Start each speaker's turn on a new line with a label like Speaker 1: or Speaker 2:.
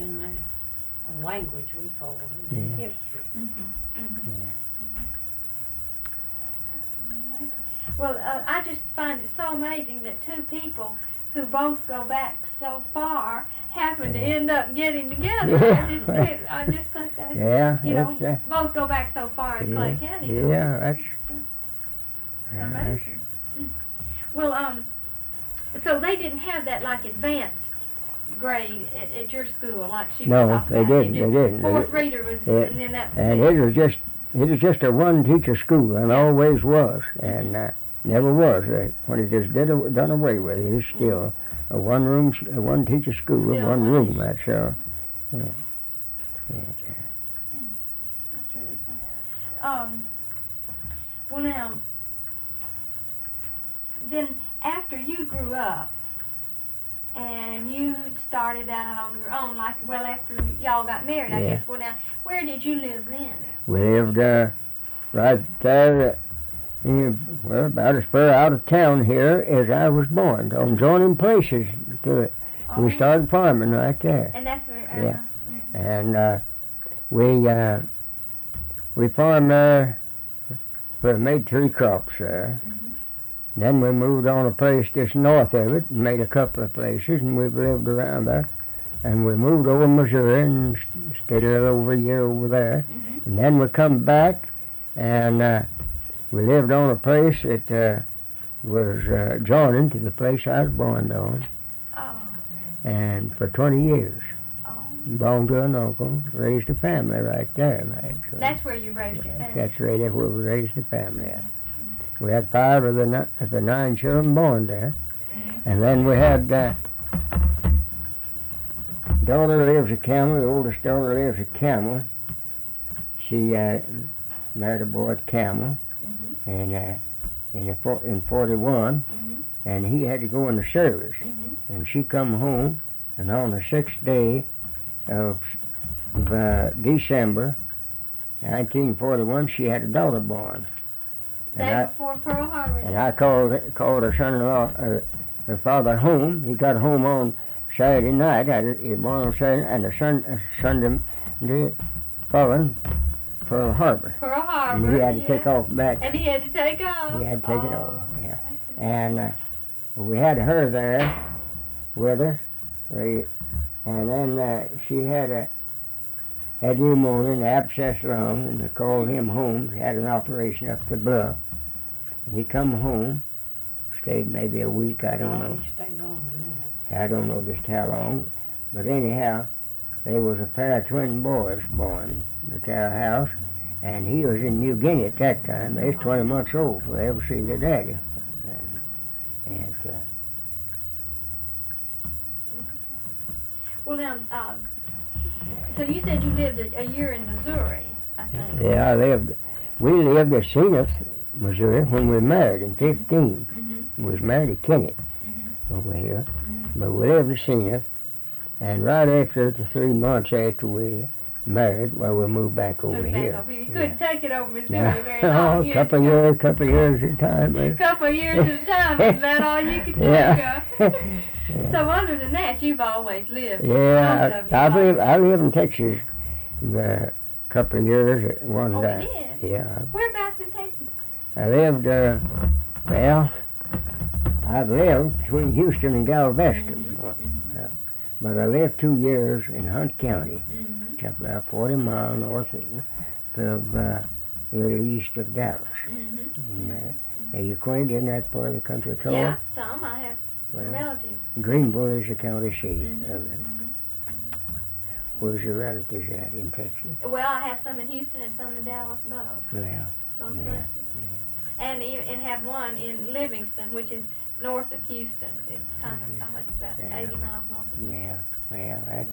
Speaker 1: in a language we call it in history.
Speaker 2: Yeah.
Speaker 3: Well, I just find it so amazing that two people who both go back so far happen to end up getting together.
Speaker 2: Yeah.
Speaker 3: I just think that,
Speaker 2: Yeah,
Speaker 3: both go back so far in Clay County.
Speaker 2: Yeah, that's
Speaker 3: amazing. Well, so they didn't have that like advanced grade at your school like she was
Speaker 2: No,
Speaker 3: talking
Speaker 2: they
Speaker 3: about.
Speaker 2: didn't. They didn't.
Speaker 3: Fourth reader was, and then that.
Speaker 2: And it was just a one-teacher school, and always was, and never was. When it just done away with, it is still a one-teacher school,
Speaker 3: Still
Speaker 2: one room.
Speaker 3: one.
Speaker 2: That's
Speaker 3: That's really something. Well now, then after you grew up and you started out on your own, after y'all got married, I guess. Well now, where did you live then?
Speaker 2: We lived right there, about as far out of town here as I was born, on joining places to it.
Speaker 3: Oh.
Speaker 2: We started farming right there.
Speaker 3: And that's where.
Speaker 2: And we farmed there. We made 3 crops there. Then we moved on a place just north of it and made a couple of places, and we've lived around there. And we moved over Missouri and stayed a little over a year over there. And then we come back, and we lived on a place that was joining to the place I was born on.
Speaker 3: Oh.
Speaker 2: And for 20 years. Belonged to an uncle, raised a family right there, actually.
Speaker 3: That's where you raised your family?
Speaker 2: That's right, where we raised the family at. We had 5 of the 9 children born there. And then we had daughter lives at Campbell, the oldest daughter lives at Campbell. She married a boy at Campbell and in 41, and he had to go in the service. And she come home, and on the 6th day of December 1941, she had a daughter born.
Speaker 3: Day before Pearl Harbor.
Speaker 2: And I called her son-in-law, her father home. He got home on Saturday night. He was born on Saturday, and the Sunday following Pearl Harbor.
Speaker 3: Pearl Harbor.
Speaker 2: And he had to take off back.
Speaker 3: And he had to take off.
Speaker 2: He had to take it off. Yeah. And we had her there with us. And then she had pneumonia and abscess lung, and they called him home. He had an operation up the bluff. And he come home, stayed maybe a week, I don't know.
Speaker 1: He stayed longer than that.
Speaker 2: I don't know just how long. But anyhow, there was a pair of twin boys born at our house, and he was in New Guinea at that time. They was 20 months old before they ever seen their daddy.
Speaker 3: Well now, so you said you lived a year in Missouri, I think.
Speaker 2: Yeah, we lived at Zenith, Missouri, when we married in 15. We was married to Kennett over here. But we lived at Zenith, and right after the 3 months after we married, we moved back over here.
Speaker 3: You couldn't take it over Missouri very long.
Speaker 2: A couple of years at a time.
Speaker 3: A couple of years at a time, is that all you could take of? So other than that, you've always lived.
Speaker 2: Yeah, I lived in Texas a couple of years at one time.
Speaker 3: You did?
Speaker 2: Yeah.
Speaker 3: Whereabouts in Texas?
Speaker 2: I lived, I've lived between Houston and Galveston. But I lived 2 years in Hunt County, about 40 miles north of a little east of Dallas. Are you acquainted in that part of the country at all?
Speaker 3: Yeah, some. I have some relatives.
Speaker 2: Greenville is the county seat of it. Where's your relatives at in Texas?
Speaker 3: Well, I have some in Houston and some in Dallas, both.
Speaker 2: Yeah.
Speaker 3: Both places. And have one in Livingston, which is north of Houston. It's kind of, about 80 miles north of Houston.
Speaker 2: Yeah, well,